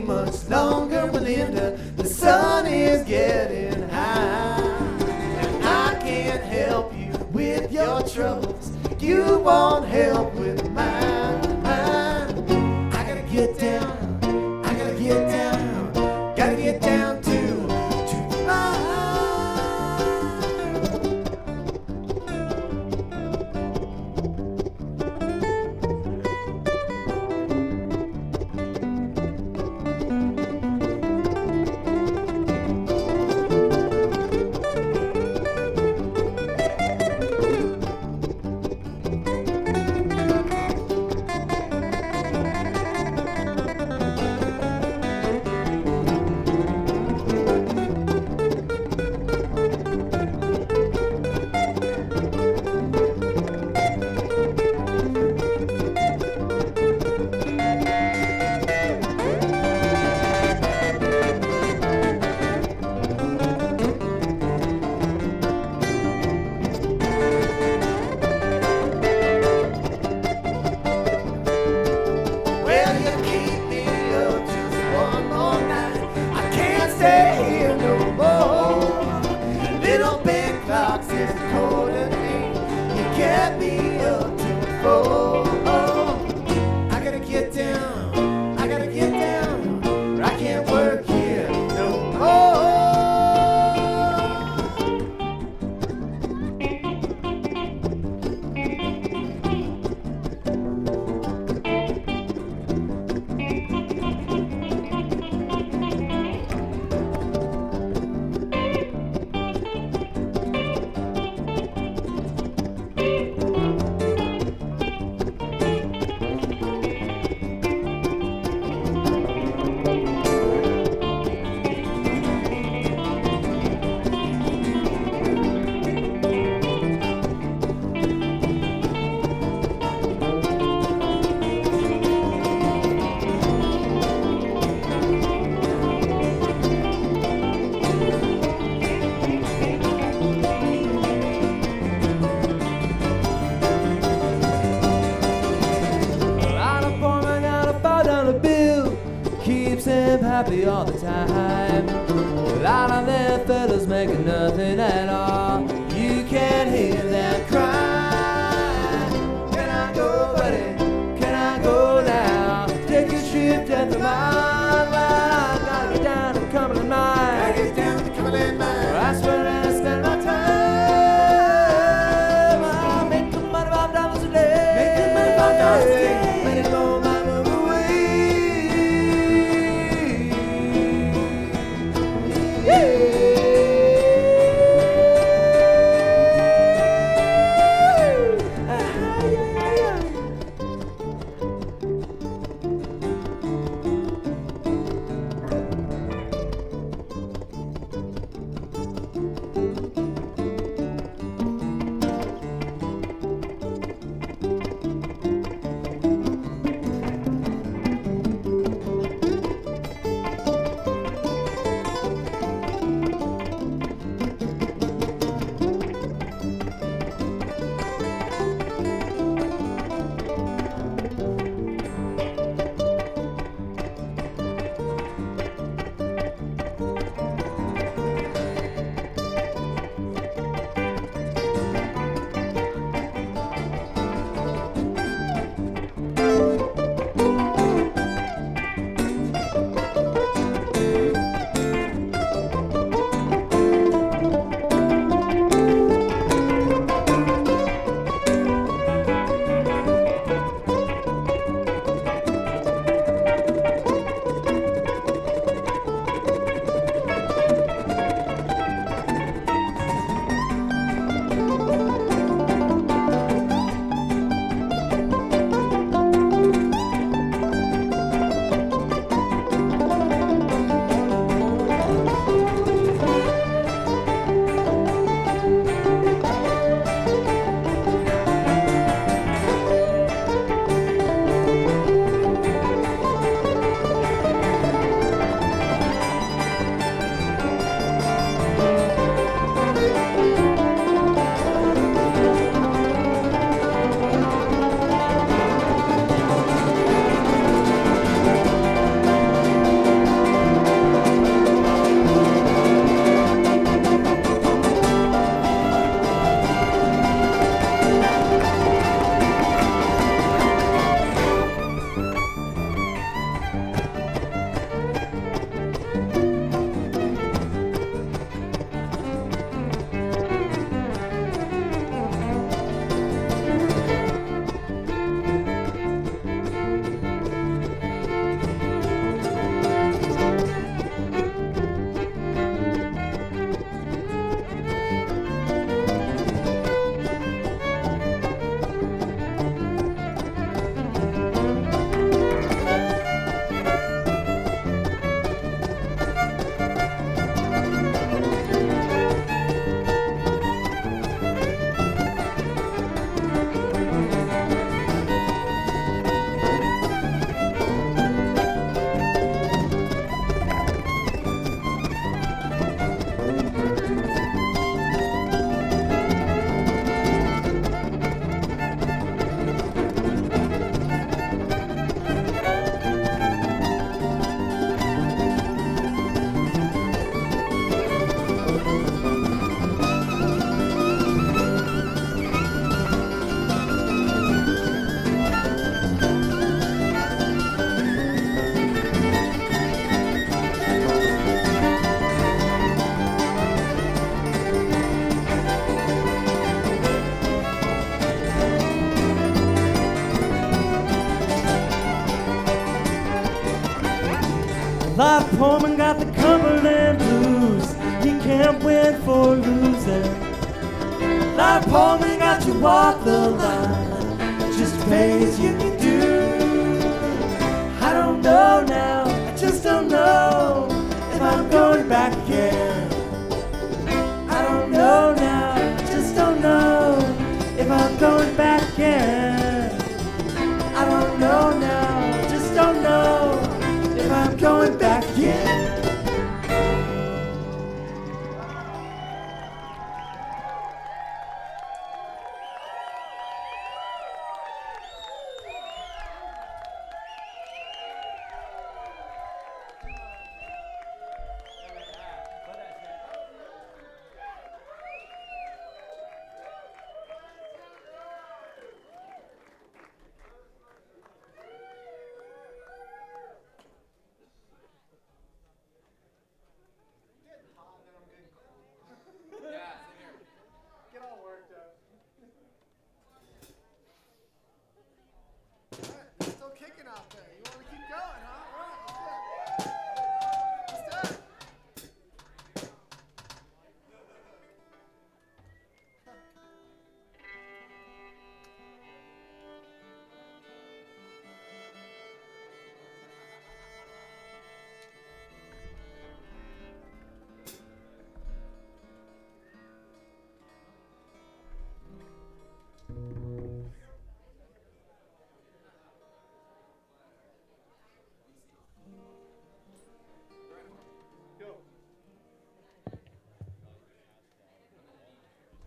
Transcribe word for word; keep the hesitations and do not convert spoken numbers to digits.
much longer, Melinda. The sun is getting high, and I can't help you with your troubles. You won't help with mine. I gotta get down, I gotta get down, gotta get down to, to mine. Happy all the time. A lot of them fellas making nothing at all. You can't hear them cry. Can I go, buddy? Can I go now? Take a trip down the mine. I gotta get down to Cumberland Mine. Gotta get down to Cumberland Mine. That's where I spend my time. I make good money, five dollars a day. Make good money, five dollars a day. Many more miles away. Yeah. Larry Pullman got the Cumberland blues. He can't win for losing. Larry Pullman got to walk the line, just pay as you can do. I don't know now, I just don't know if I'm going back